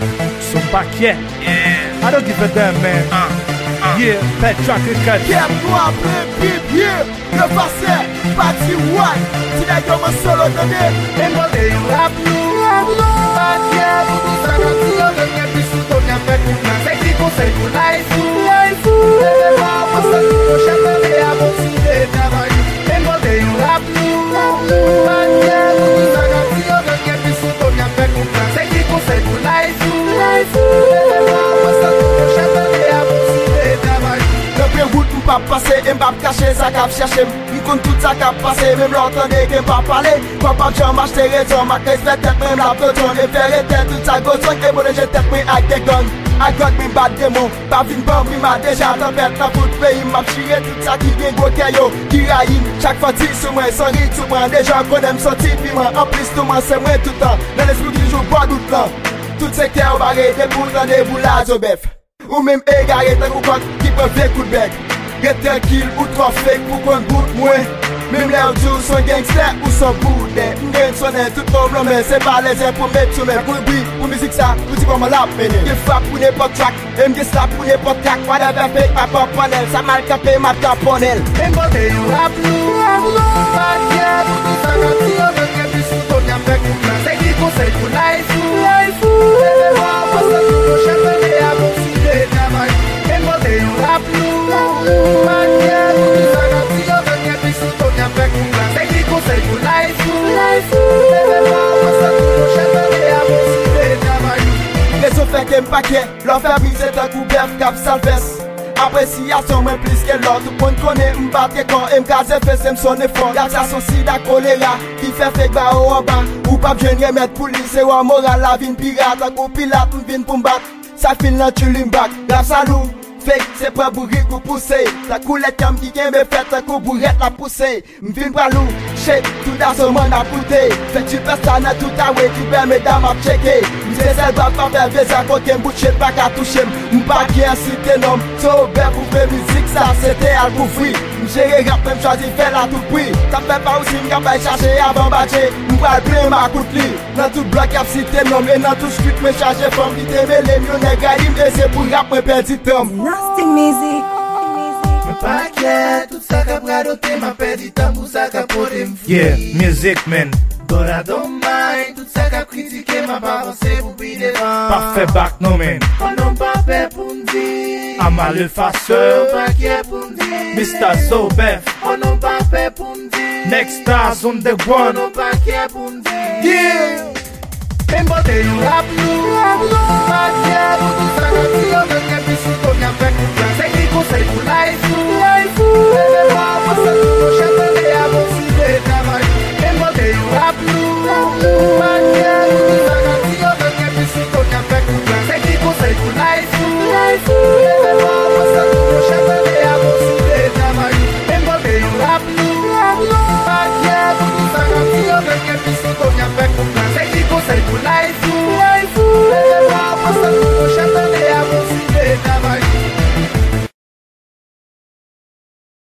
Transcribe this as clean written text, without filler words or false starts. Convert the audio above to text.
Some paquet. I don't give a damn, man. Yeah, Pet Track Record. Kem nou apre bib, yeah. Le pase, pati wak. Ti nèg yo man solo donne. E mode yon rap nou. Paquet, pou nou sa ganti yo genye pisou ton yon fè kou plan. Se ki konsey pou life ou. Leve va, pasa nou chapele a motive travay. E mode yon rap nou. Paquet, pou nou sa ganti yo genye pisou ton yon fè kou plan. Se ki konsey pou life ou. Leve va, pasa nou chapele a motive travay. Pe route m'pap pase, m'pap cache sa kap cherche. M'kon tout sa kap pase, même l'entende que m'pap parler. Papa j'en marche tes raisons, ma caisse fait tête, même la peloton. Et faire tête, tout ça gosse, et bon j'ai tête, mais avec des guns. I got me bad démon, pas fin bon, mi m'a déjà tempête, dans tout pays, m'a chiré tout ça qui vient gros yo, qui raïne. Chaque fois tire sur moi, sans rire sur moi, des gens qu'on aime sortir, puis moi, en plus tout moi, c'est moi tout le temps. Dans l'esprit qui joue pas doute là. Tout secteur barré, des boules dans des boulages au bœuf. Ou même égaré dans le qui peut faire coup de bec. Get tranquille ou trop fake pour qu'on goûte moins. Même les autres sont gangsters ou sont boudins. M'gagne sonner tout problème mais c'est pas les pour mettre sur mes bruits. Pour musique ça, tout dit comme la peine. J'ai frappe pour n'importe track, m'gagne slap pour n'importe track. Whatever fake ma pop panel, ça mal capé ma taponelle. E mode yon rap nou. Paquet, pou nou sa ganti yo genye pisou ton yon fè kou plan. Se ki konsey pou life ou. Leve va, pasa nou chapele a motive travay. E mode yon rap nou. Paquet, pou nou sa ganti yo genye pisou ton yon fè kou plan. Se ki konsey pou life ou. Leve va, pasa nou chapele a motive travay. Les autres fait qu'un paquet, leur faire briser ta couverte, cap salves. Appréciation moins plus que l'autre. Tout le monde connaît m'battre quand m'kaze fait m'sonne fort. Y'a ça son sida choléra qui fait fake ba en bas. Ou pas besoin de remettre police ou en moral la vie pirate. La go pilate m'vin pour m'battre. Ça fin là tu l'imbac. Grave salou. Fake, c'est pas bourré pour pousser. La coulette comme qui vient me fait la bourrette la pousser. M'vin bralou, shake, tout dans ce monde à pouter. Fait tu passes ça na tout à ouais, tu permets d'am à checker. M'sais celle va pas faire baiser à côté m'boucher pas qu'à toucher. M'pas qui incite nom, so bien pour faire musique ça c'était à coup free. M'gérer rap même choisi faire à tout prix. Ça fait pas aussi m'capable chercher avant battre. M'pas plein ma coup de lit. Dans tout bloc y'a cité nom et dans tout street me charger femme qui t'aime les millionnaires galim et c'est pour rap me perdu tom. Nasty music. Paquet, tout ça qu'a bradoté, m'a perdu temps pour ça qu'a podé m'fouille. Yeah, music, man. But I don't mind, tout ça qu'a critiqué, m'a pas avancé pour puis devant. Parfait back, no, man. On n'a pas fait pour m'dire. Amal le faceur. Paquet pour m'dire. Mr. Zobef. On n'a pas fait pour m'dire. Next stars on the On one. n'a pas fait pour m'dire. Yeah. E mode yon rap nou.